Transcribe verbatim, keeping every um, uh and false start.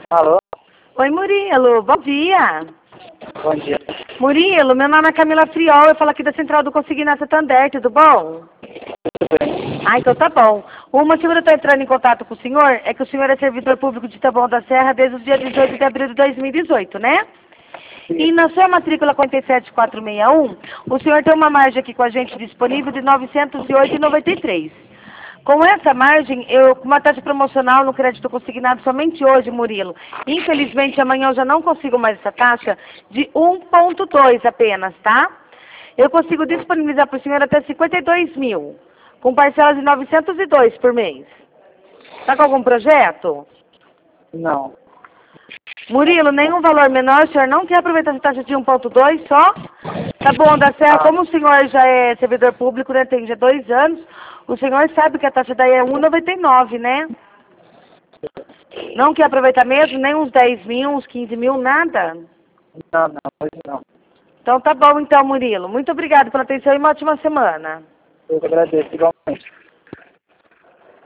Alô? Oi, Murilo. Bom dia. Bom dia. Murilo, meu nome é Camila Friol. Eu falo aqui da Central do Consignado Santander. Tudo bom? Tudo bem? Ah, então tá bom. O motivo de eu estar entrando em contato com o senhor é que o senhor é servidor público de Taboão da Serra desde o dia dezoito de abril de dois mil e dezoito, né? E na sua matrícula quarenta e sete quatrocentos e sessenta e um, o senhor tem uma margem aqui com a gente disponível de novecentos e oito reais e noventa e três centavos. Com essa margem, eu com uma taxa promocional no crédito consignado somente hoje, Murilo. Infelizmente, amanhã eu já não consigo mais essa taxa de um ponto dois apenas, tá? Eu consigo disponibilizar para o senhor até cinquenta e dois mil, com parcelas de novecentos e dois por mês. Tá com algum projeto? Não. Murilo, nenhum valor menor, o senhor não quer aproveitar essa taxa de um ponto dois só? Tá bom, da Serra, como o senhor já é servidor público, né, tem já dois anos, o senhor sabe que a taxa daí é um real e noventa e nove centavos, né? Não quer aproveitar mesmo? Nem uns dez mil, uns quinze mil, nada? Não, não, hoje não. Então tá bom então, Murilo. Muito obrigado pela atenção e uma ótima semana. Eu que agradeço, igualmente.